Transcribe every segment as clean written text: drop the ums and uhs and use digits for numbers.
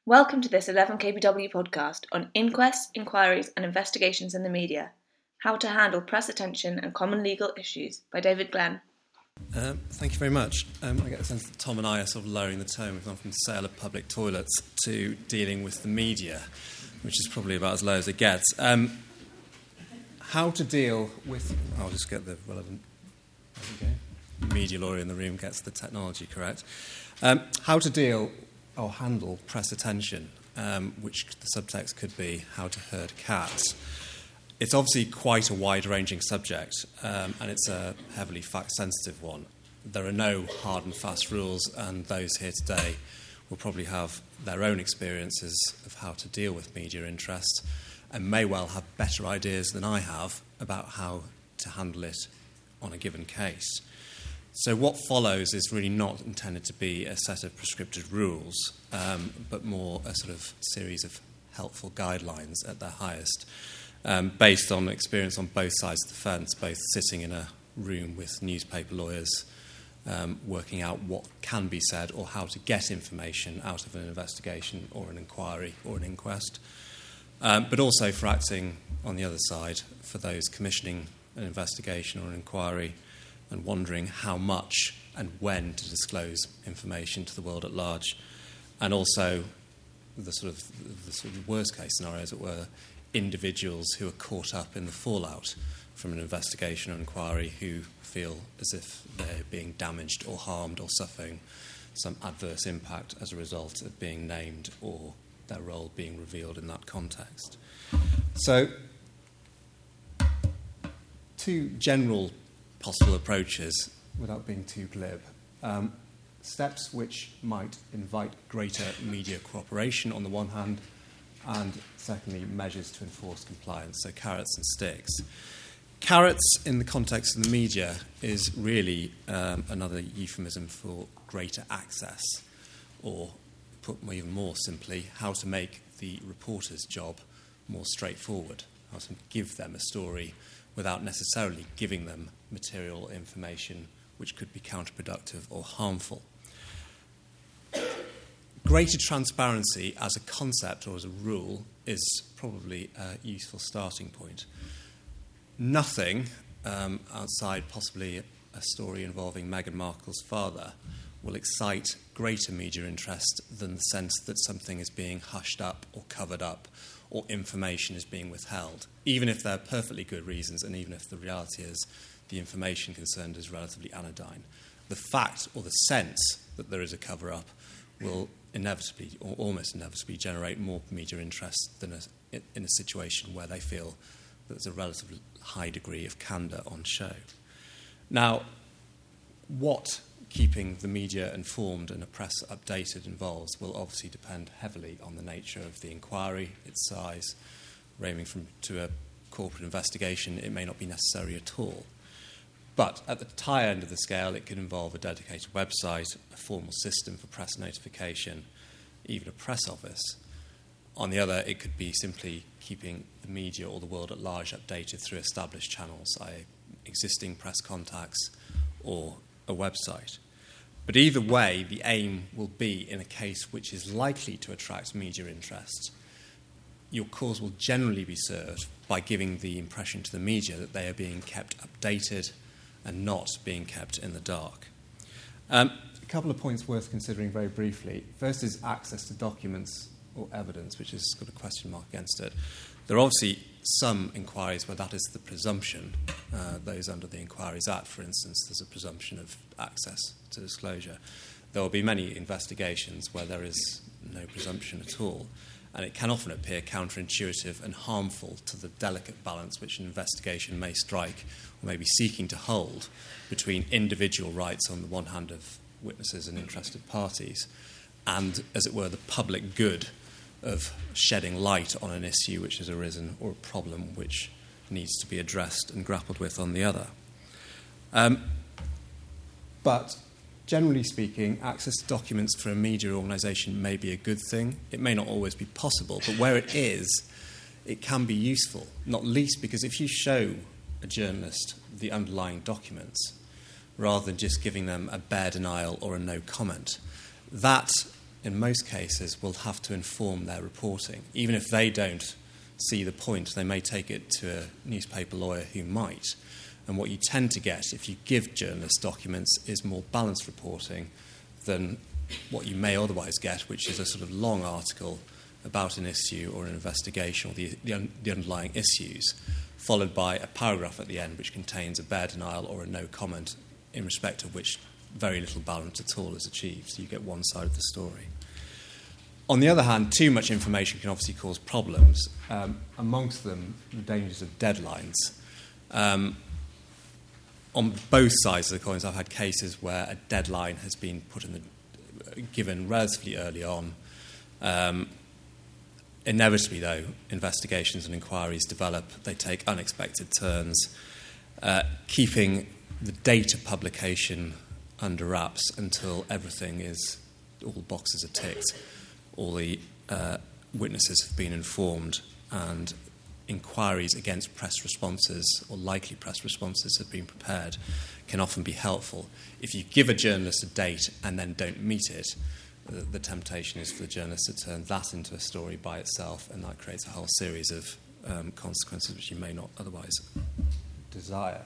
Welcome to this 11KBW podcast on inquests, inquiries and investigations in the media, how to handle press attention and common legal issues by David Glenn. Thank you very much. I get the sense that Tom and I are sort of lowering the tone. We've gone from sale of public toilets to dealing with the media, which is probably about as low as it gets. How to deal with... I'll just get the relevant... media lawyer in the room gets the technology correct. How to deal or handle press attention, which the subtext could be how to herd cats. It's obviously quite a wide-ranging subject, and it's a heavily fact-sensitive one. There are no hard and fast rules, and those here today will probably have their own experiences of how to deal with media interest and may well have better ideas than I have about how to handle it on a given case. So what follows is really not intended to be a set of prescriptive rules, but more a sort of series of helpful guidelines at their highest, based on experience on both sides of the fence, both sitting in a room with newspaper lawyers, working out what can be said or how to get information out of an investigation or an inquiry or an inquest, but also for acting on the other side for those commissioning an investigation or an inquiry and wondering how much and when to disclose information to the world at large, and also the sort of worst case scenario, as it were, individuals who are caught up in the fallout from an investigation or inquiry who feel as if they're being damaged or harmed or suffering some adverse impact as a result of being named or their role being revealed in that context. So, two general possible approaches, without being too glib. Steps which might invite greater media cooperation on the one hand, and secondly, measures to enforce compliance, so carrots and sticks. Carrots, in the context of the media, is really another euphemism for greater access, or put even more simply, how to make the reporter's job more straightforward, how to give them a story without necessarily giving them material information which could be counterproductive or harmful. Greater transparency as a concept or as a rule is probably a useful starting point. Nothing outside possibly a story involving Meghan Markle's father will excite greater media interest than the sense that something is being hushed up or covered up or information is being withheld, even if there are perfectly good reasons and even if the reality is the information concerned is relatively anodyne. The fact or the sense that there is a cover-up will inevitably or almost inevitably generate more media interest than in a situation where they feel that there's a relatively high degree of candour on show. Now, what keeping the media informed and a press updated involves will obviously depend heavily on the nature of the inquiry, its size. Aiming to a corporate investigation, it may not be necessary at all. But at the high end of the scale, it could involve a dedicated website, a formal system for press notification, even a press office. On the other, it could be simply keeping the media or the world at large updated through established channels, i.e. existing press contacts or a website. But either way, the aim will be, in a case which is likely to attract media interest, your cause will generally be served by giving the impression to the media that they are being kept updated and not being kept in the dark. A couple of points worth considering very briefly. First is access to documents or evidence, which has got a question mark against it. There are obviously some inquiries where that is the presumption. Those under the Inquiries Act, for instance, there's a presumption of access to disclosure. There will be many investigations where there is no presumption at all, and it can often appear counterintuitive and harmful to the delicate balance which an investigation may strike or may be seeking to hold between individual rights on the one hand of witnesses and interested parties and, as it were, the public good of shedding light on an issue which has arisen or a problem which needs to be addressed and grappled with on the other. But generally speaking, access to documents for a media organisation may be a good thing. It may not always be possible, but where it is, it can be useful, not least because if you show a journalist the underlying documents, rather than just giving them a bare denial or a no comment, that in most cases, will have to inform their reporting. Even if they don't see the point, they may take it to a newspaper lawyer who might. And what you tend to get if you give journalists documents is more balanced reporting than what you may otherwise get, which is a sort of long article about an issue or an investigation or the underlying issues, followed by a paragraph at the end which contains a bare denial or a no comment, in respect of which very little balance at all is achieved. So you get one side of the story. On the other hand, too much information can obviously cause problems, amongst them the dangers of deadlines. On both sides of the coins, I've had cases where a deadline has been given relatively early on. Inevitably, though, investigations and inquiries develop. They take unexpected turns. Keeping the date of publication under wraps until all the boxes are ticked, all the witnesses have been informed, and inquiries against press responses or likely press responses have been prepared can often be helpful. If you give a journalist a date and then don't meet it, the temptation is for the journalist to turn that into a story by itself, and that creates a whole series of consequences which you may not otherwise desire.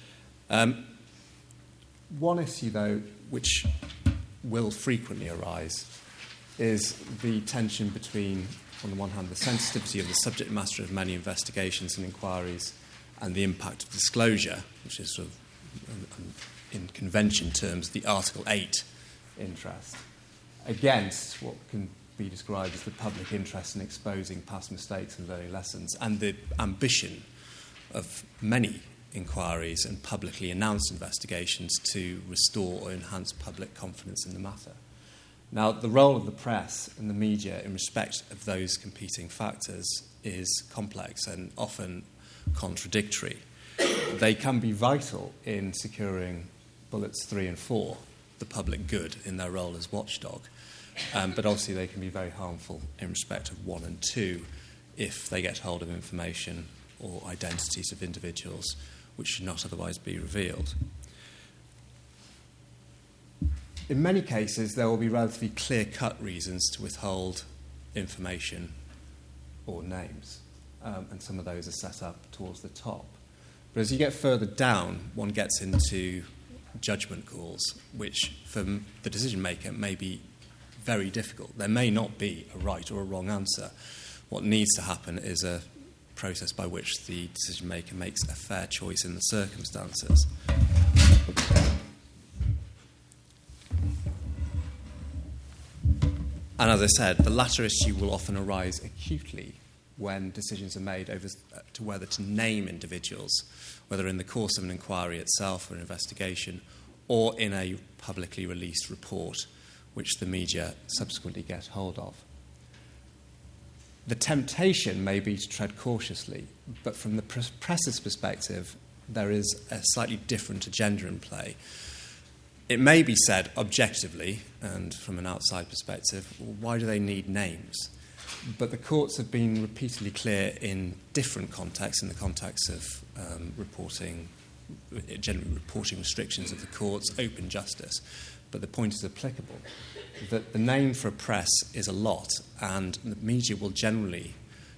One issue, though, which will frequently arise is the tension between, on the one hand, the sensitivity of the subject matter of many investigations and inquiries and the impact of disclosure, which is sort of, in convention terms, the Article 8 interest, against what can be described as the public interest in exposing past mistakes and learning lessons, and the ambition of many inquiries and publicly announced investigations to restore or enhance public confidence in the matter. Now, the role of the press and the media in respect of those competing factors is complex and often contradictory. They can be vital in securing bullets 3 and 4, the public good, in their role as watchdog. But obviously they can be very harmful in respect of 1 and 2 if they get hold of information or identities of individuals which should not otherwise be revealed. In many cases, there will be relatively clear-cut reasons to withhold information or names, and some of those are set up towards the top. But as you get further down, one gets into judgment calls, which, for the decision-maker, may be very difficult. There may not be a right or a wrong answer. What needs to happen is a process by which the decision-maker makes a fair choice in the circumstances. And as I said, the latter issue will often arise acutely when decisions are made over to whether to name individuals, whether in the course of an inquiry itself or an investigation, or in a publicly released report, which the media subsequently get hold of. The temptation may be to tread cautiously, but from the press's perspective, there is a slightly different agenda in play. It may be said objectively, and from an outside perspective, well, why do they need names? But the courts have been repeatedly clear in different contexts, in the context of generally reporting restrictions of the courts, open justice, but the point is applicable, that the name for a press is a lot, and the media will generally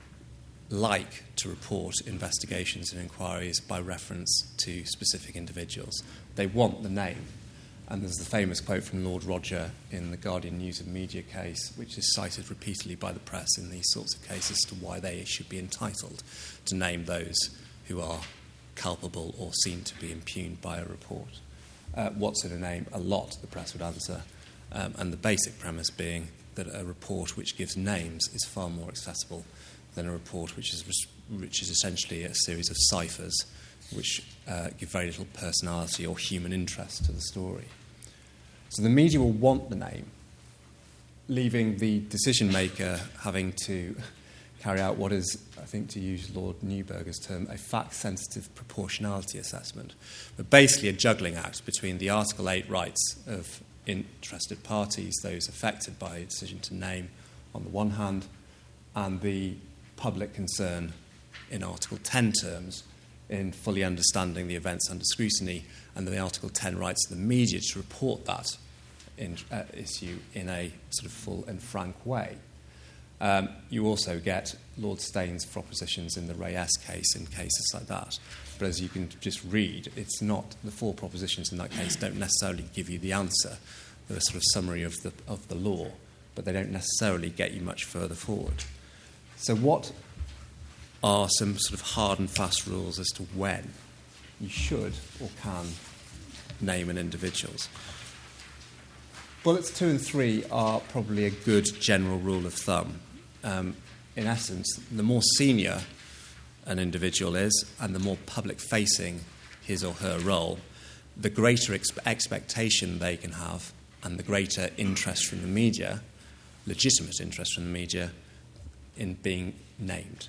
like to report investigations and inquiries by reference to specific individuals. They want the name. And there's the famous quote from Lord Roger in the Guardian News and Media case, which is cited repeatedly by the press in these sorts of cases as to why they should be entitled to name those who are culpable or seen to be impugned by a report. What's in a name? A lot, the press would answer. And the basic premise being that a report which gives names is far more accessible than a report which is essentially a series of ciphers which give very little personality or human interest to the story. So the media will want the name, leaving the decision-maker having to carry out what is, I think to use Lord Neuberger's term, a fact-sensitive proportionality assessment, but basically a juggling act between the Article 8 rights of interested parties, those affected by a decision to name on the one hand, and the public concern in Article 10 terms in fully understanding the events under scrutiny, and the Article 10 rights of the media to report that issue in a sort of full and frank way. You also get Lord Steyne's propositions in the Reyes case in cases like that. But as you can just read, it's not, the 4 propositions in that case don't necessarily give you the answer. They're a sort of summary of the law, but they don't necessarily get you much further forward. So what are some sort of hard and fast rules as to when you should or can name an individual? Bullets 2 and 3 are probably a good general rule of thumb. In essence, the more senior an individual is and the more public-facing his or her role, the greater expectation they can have and the greater interest from the media, legitimate interest from the media, in being named.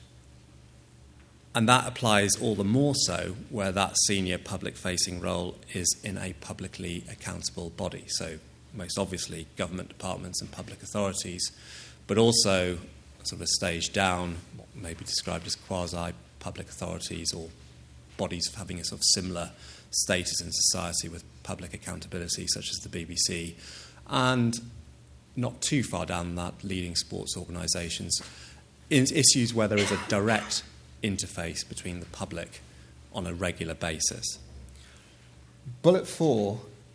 And that applies all the more so where that senior public-facing role is in a publicly accountable body. So most obviously government departments and public authorities, but also sort of a stage down, what may be described as quasi-public authorities or bodies having a sort of similar status in society with public accountability, such as the BBC, and not too far down that, leading sports organisations, in issues where there is a direct interface between the public on a regular basis. Bullet 4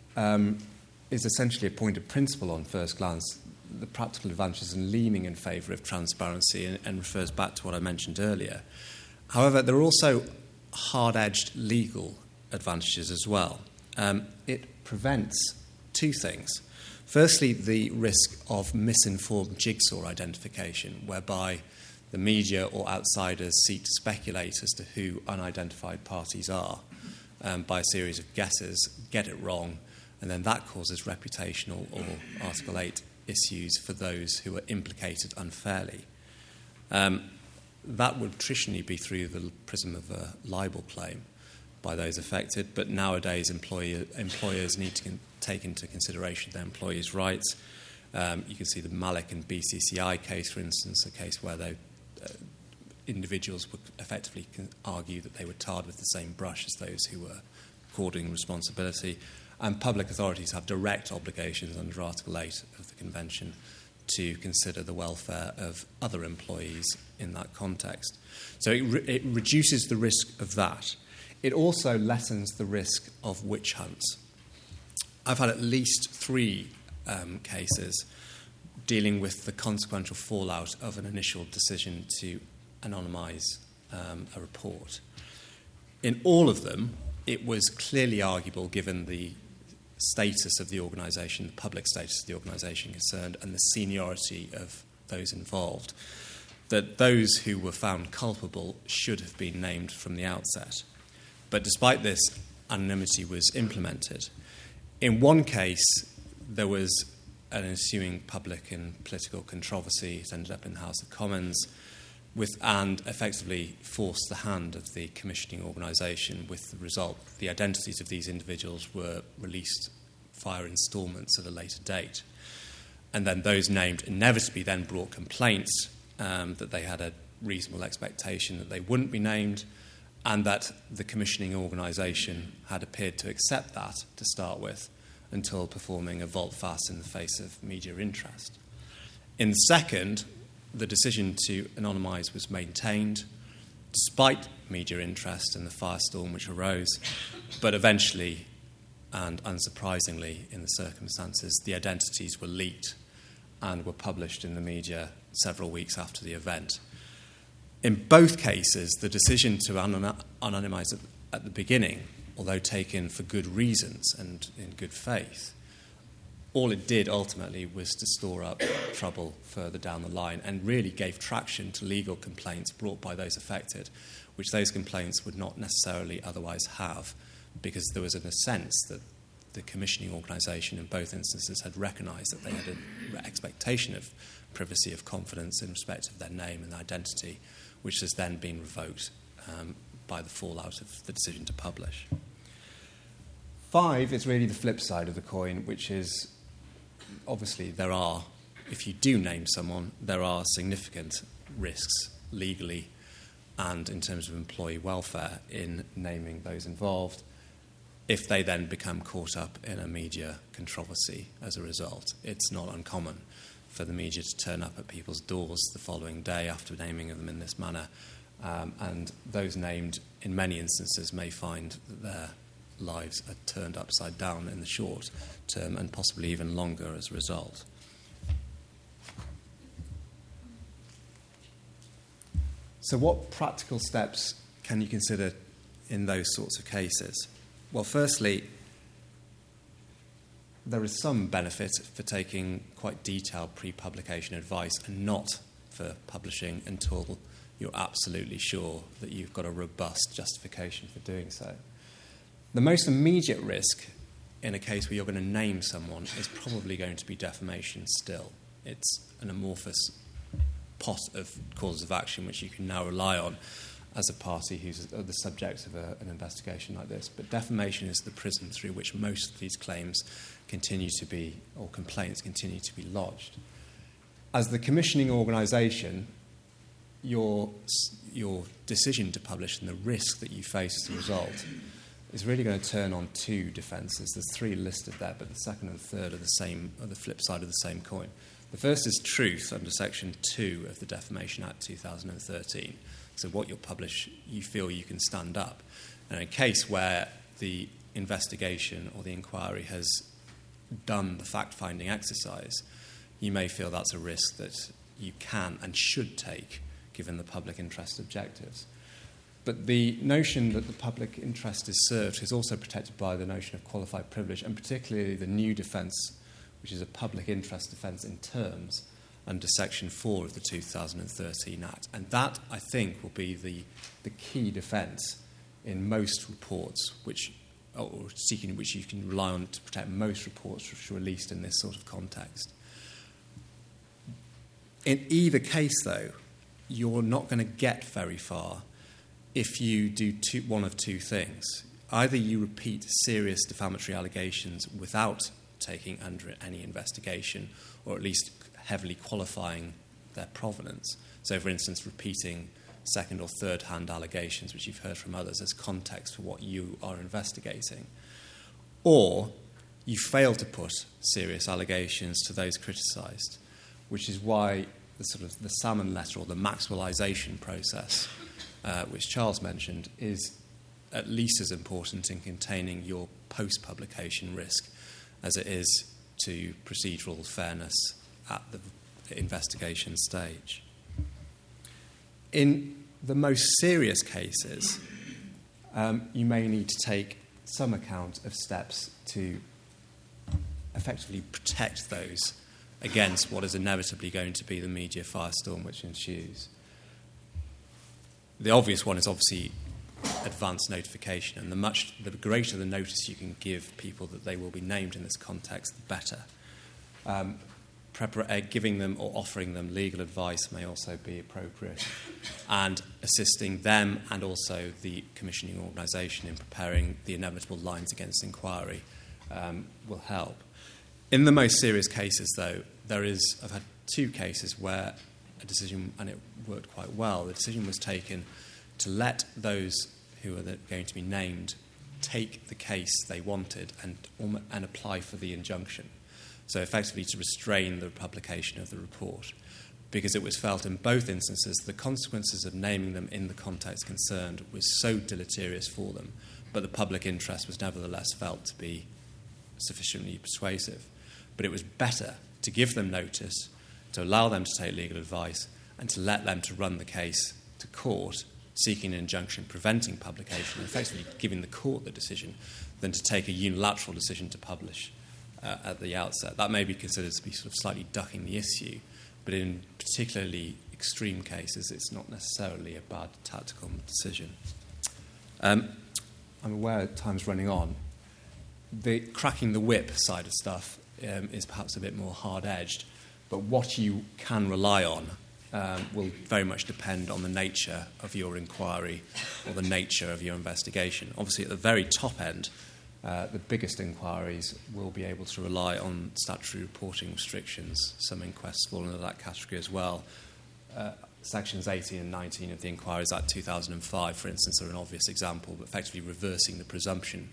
is essentially a point of principle on first glance, the practical advantages and leaning in favour of transparency, and refers back to what I mentioned earlier. However, there are also hard-edged legal advantages as well. It prevents 2 things. Firstly, the risk of misinformed jigsaw identification, whereby the media or outsiders seek to speculate as to who unidentified parties are by a series of guesses, get it wrong, and then that causes reputational or Article 8 issues for those who are implicated unfairly. That would traditionally be through the prism of a libel claim by those affected, but nowadays employers need to take into consideration their employees' rights. You can see the Malik and BCCI case, for instance, a case where individuals would effectively argue that they were tarred with the same brush as those who were according responsibility. And public authorities have direct obligations under Article 8 of the Convention to consider the welfare of other employees in that context. So it reduces the risk of that. It also lessens the risk of witch hunts. I've had at least 3 cases dealing with the consequential fallout of an initial decision to anonymise a report. In all of them, it was clearly arguable, given the status of the organisation, the public status of the organisation concerned, and the seniority of those involved, that those who were found culpable should have been named from the outset. But despite this, anonymity was implemented. In one case, there was an ensuing public and political controversy. It ended up in the House of Commons, and effectively forced the hand of the commissioning organisation, with the result the identities of these individuals were released via instalments at a later date. And then those named inevitably then brought complaints that they had a reasonable expectation that they wouldn't be named, and that the commissioning organisation had appeared to accept that to start with, until performing a volte-face in the face of media interest. In the second, the decision to anonymise was maintained, despite media interest and the firestorm which arose, but eventually, and unsurprisingly in the circumstances, the identities were leaked and were published in the media several weeks after the event. In both cases, the decision to anonymise at the beginning, although taken for good reasons and in good faith, all it did ultimately was to store up trouble further down the line, and really gave traction to legal complaints brought by those affected, which those complaints would not necessarily otherwise have, because there was a sense that the commissioning organisation in both instances had recognised that they had an expectation of privacy of confidence in respect of their name and identity, which has then been revoked by the fallout of the decision to publish. 5 is really the flip side of the coin, which is, obviously, if you do name someone, there are significant risks legally and in terms of employee welfare in naming those involved. if they then become caught up in a media controversy as a result. It's not uncommon for the media to turn up at people's doors the following day after naming them in this manner, and those named, in many instances, may find that their lives are turned upside down in the short term and possibly even longer as a result. So what practical steps can you consider in those sorts of cases? Well, firstly, there is some benefit for taking quite detailed pre-publication advice and not for publishing until you're absolutely sure that you've got a robust justification for doing so. The most immediate risk in a case where you're going to name someone is probably going to be defamation still. It's an amorphous pot of causes of action which you can now rely on as a party who's the subject of an investigation like this. But defamation is the prism through which most of these claims continue to be, or complaints continue to be lodged. As the commissioning organisation, your decision to publish and the risk that you face as a result is really going to turn on two defences. There's three listed there, but the second and the third are the flip side of the same coin. The first is truth under Section 2 of the Defamation Act 2013. So what you'll publish, you feel you can stand up. And in a case where the investigation or the inquiry has done the fact-finding exercise, you may feel that's a risk that you can and should take given the public interest objectives. But the notion that the public interest is served is also protected by the notion of qualified privilege, and particularly the new defence, which is a public interest defence in terms under Section 4 of the 2013 Act. And that, I think, will be the key defence in most reports which you can rely on to protect most reports which are released in this sort of context. In either case, though, you're not going to get very far if you do one of two things. Either you repeat serious defamatory allegations without taking under any investigation, or at least heavily qualifying their provenance. So, for instance, repeating second or third-hand allegations, which you've heard from others, as context for what you are investigating. Or you fail to put serious allegations to those criticised, which is why the salmon letter or the Maxwellisation process, which Charles mentioned, is at least as important in containing your post-publication risk as it is to procedural fairness at the investigation stage. In the most serious cases, you may need to take some account of steps to effectively protect those against what is inevitably going to be the media firestorm which ensues. The obvious one is obviously advance notification, and the greater the notice you can give people that they will be named in this context, the better. Giving them or offering them legal advice may also be appropriate, and assisting them and also the commissioning organisation in preparing the inevitable lines against inquiry will help. In the most serious cases, though, I've had two cases where a decision, and it worked quite well, the decision was taken to let those who are going to be named take the case they wanted and apply for the injunction. So effectively to restrain the publication of the report, because it was felt in both instances the consequences of naming them in the context concerned was so deleterious for them, but the public interest was nevertheless felt to be sufficiently persuasive. But it was better to give them notice, to allow them to take legal advice, and to let them to run the case to court, seeking an injunction preventing publication, and effectively giving the court the decision, than to take a unilateral decision to publish at the outset. That may be considered to be sort of slightly ducking the issue, but in particularly extreme cases, it's not necessarily a bad tactical decision. I'm aware time's running on. The cracking the whip side of stuff is perhaps a bit more hard-edged, but what you can rely on will very much depend on the nature of your inquiry or the nature of your investigation. Obviously, at the very top end, the biggest inquiries will be able to rely on statutory reporting restrictions. Some inquests fall into that category as well. Sections 18 and 19 of the Inquiries Act 2005, for instance, are an obvious example, but effectively reversing the presumption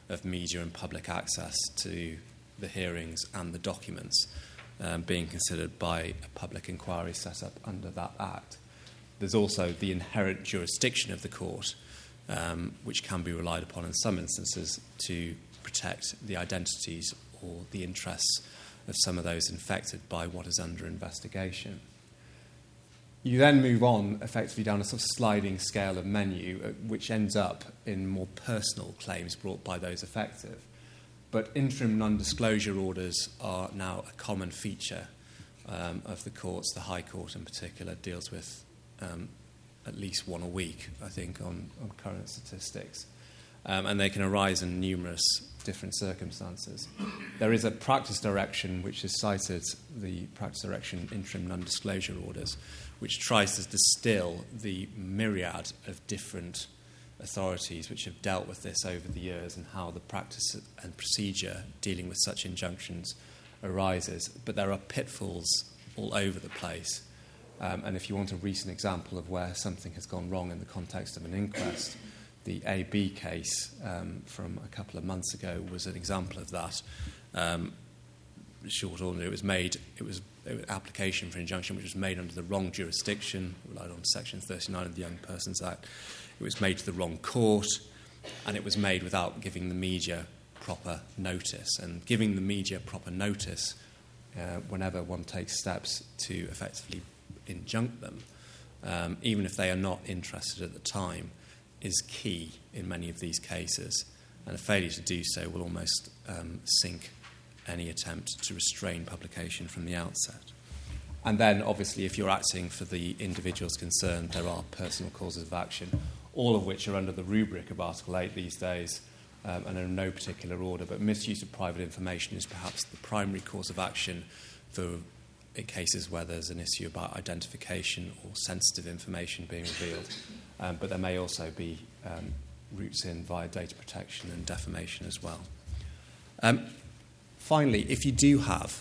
of media and public access to the hearings and the documents being considered by a public inquiry set up under that Act. There's also the inherent jurisdiction of the court, which can be relied upon in some instances to protect the identities or the interests of some of those infected by what is under investigation. You then move on effectively down a sort of sliding scale of menu, which ends up in more personal claims brought by those affected. But interim non-disclosure orders are now a common feature of the courts. The High Court in particular deals with at least one a week, I think, on current statistics. And they can arise in numerous different circumstances. There is a practice direction which is cited, the practice direction interim non-disclosure orders, which tries to distill the myriad of different authorities which have dealt with this over the years and how the practice and procedure dealing with such injunctions arises. But there are pitfalls all over the place. And if you want a recent example of where something has gone wrong in the context of an inquest, the AB case from a couple of months ago was an example of that. Short order, it was an application for injunction which was made under the wrong jurisdiction, relied on Section 39 of the Young Persons Act. It was made to the wrong court, and it was made without giving the media proper notice. And giving the media proper notice whenever one takes steps to effectively injunct them, even if they are not interested at the time, is key in many of these cases. And a failure to do so will almost sink any attempt to restrain publication from the outset. And then, obviously, if you're acting for the individuals concerned, there are personal causes of action, all of which are under the rubric of Article 8 these days, and are in no particular order. But misuse of private information is perhaps the primary cause of action for cases where there's an issue about identification or sensitive information being revealed. But there may also be routes in via data protection and defamation as well. Finally, if you do have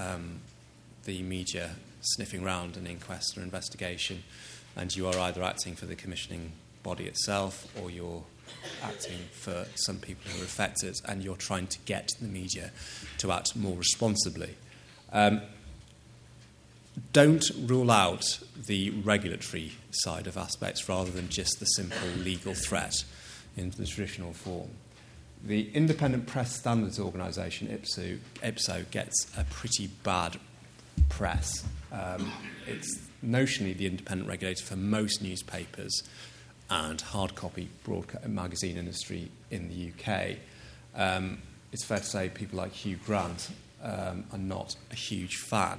the media sniffing around an inquest or investigation, and you are either acting for the commissioning body itself or you're acting for some people who are affected and you're trying to get the media to act more responsibly, don't rule out the regulatory side of aspects rather than just the simple legal threat in the traditional form. The Independent Press Standards Organisation, IPSO, gets a pretty bad press. It's notionally the independent regulator for most newspapers and hard copy magazine industry in the UK. It's fair to say people like Hugh Grant are not a huge fan.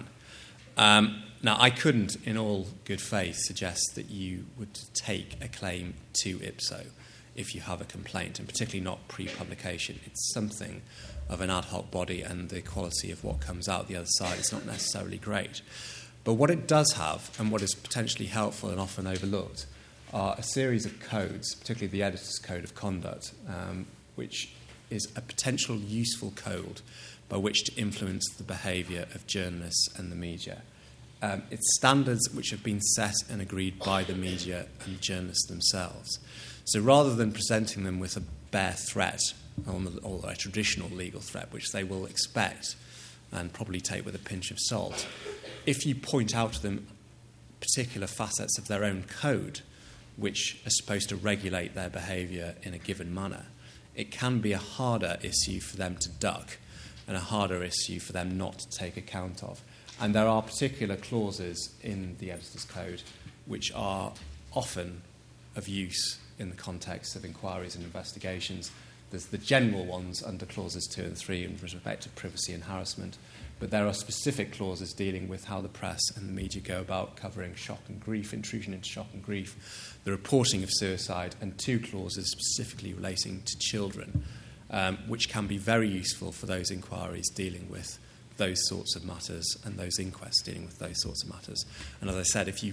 Now, I couldn't, in all good faith, suggest that you would take a claim to IPSO if you have a complaint, and particularly not pre-publication. It's something of an ad hoc body, and the quality of what comes out the other side is not necessarily great. But what it does have, and what is potentially helpful and often overlooked, are a series of codes, particularly the Editor's Code of Conduct, which is a potential useful code by which to influence the behaviour of journalists and the media. It's standards which have been set and agreed by the media and journalists themselves. So rather than presenting them with a bare threat or a traditional legal threat, which they will expect and probably take with a pinch of salt, if you point out to them particular facets of their own code which are supposed to regulate their behaviour in a given manner, it can be a harder issue for them to duck and a harder issue for them not to take account of. And there are particular clauses in the Editor's Code which are often of use in the context of inquiries and investigations. There's the general ones under clauses 2 and 3 in respect to privacy and harassment, but there are specific clauses dealing with how the press and the media go about covering shock and grief, intrusion into shock and grief, the reporting of suicide, and 2 clauses specifically relating to children, which can be very useful for those inquiries dealing with those sorts of matters and those inquests dealing with those sorts of matters. And as I said, if you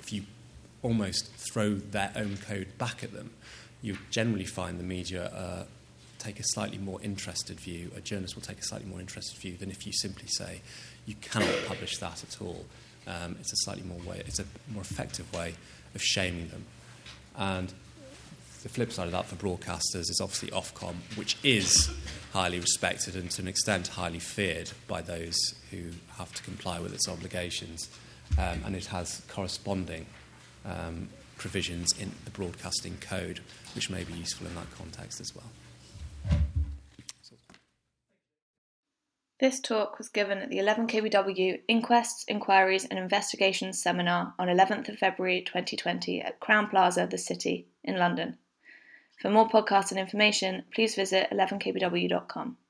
almost throw their own code back at them, you generally find the media take a slightly more interested view, a journalist will take a slightly more interested view than if you simply say, you cannot publish that at all. It's a more effective way of shaming them. And The flip side of that for broadcasters is obviously Ofcom, which is highly respected and to an extent highly feared by those who have to comply with its obligations. And it has corresponding provisions in the broadcasting code, which may be useful in that context as well. This talk was given at the 11KBW Inquests, Inquiries and Investigations Seminar on 11th of February 2020 at Crowne Plaza, the City, in London. For more podcasts and information, please visit 11kbw.com.